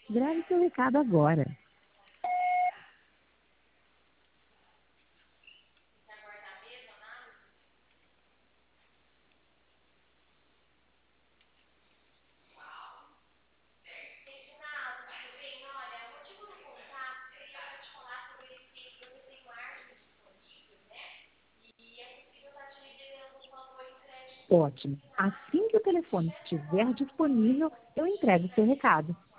Grave seu recado agora. Ótimo. Assim que o telefone estiver disponível, eu entrego seu recado.